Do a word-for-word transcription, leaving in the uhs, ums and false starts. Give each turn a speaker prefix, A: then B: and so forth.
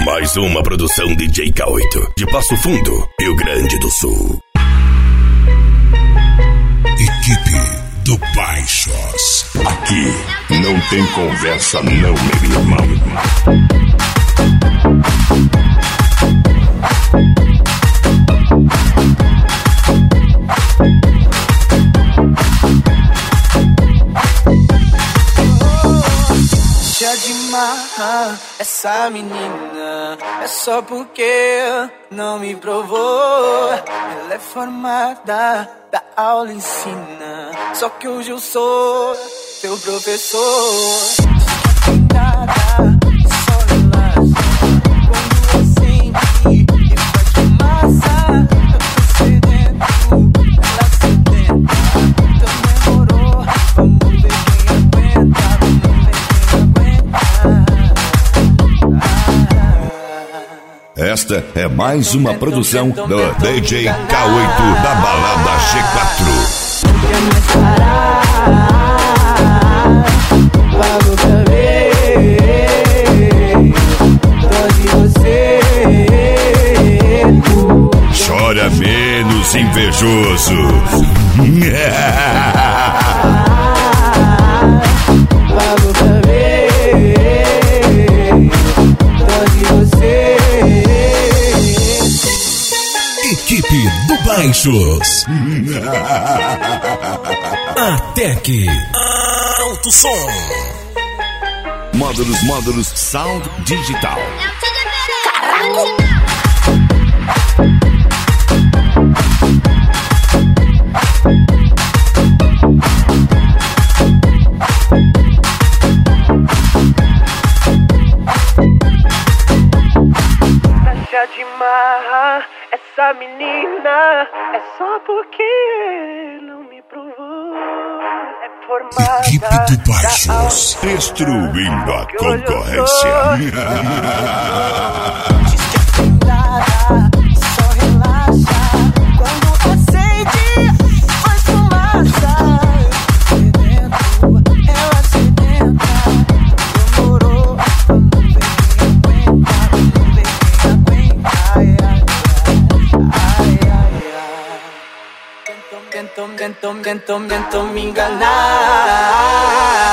A: Mais uma produção D J K oito, de Passo Fundo, Rio Grande do Sul.
B: Equipe do Baixos.
A: Aqui não tem conversa não, meu irmão.
C: Deixa de marrar essa menina, é só porque não me provou. Ela é formada, da aula ensina, só que hoje eu sou teu professor. Não tem nada, só relaxa. Quando eu senti e faz de massa, eu tô sedento, ela sedenta. Então demorou, vamos ver quem aguenta, vamos ver quem aguenta.
B: Esta é mais uma produção do D J K oito da Balada G quatro.
C: Quer mais parar? Pago pra ver. Tô de você.
B: Chora menos, invejoso.
C: Pago pra ver. Tô de você.
B: Equipe do Baixos. Atec. Alto som. Módulos, módulos, sound digital.
C: Deixa de marrar essa menina, é só porque não me provou. É formada,
B: Equipe do Baixos.
C: da aula,
B: Destruindo a
C: que hoje eu
B: concorrência.
C: Diz que é sem nada, só relaxa. Quando acende, faz fumaça. Eu sedento, ela sedenta. Demorou, vamos ver quem aguenta, vamos ver quem aguenta. Ai, ai, ai, ai, ai. Tentam, tentam, tentam, tentam, tentam me enganar.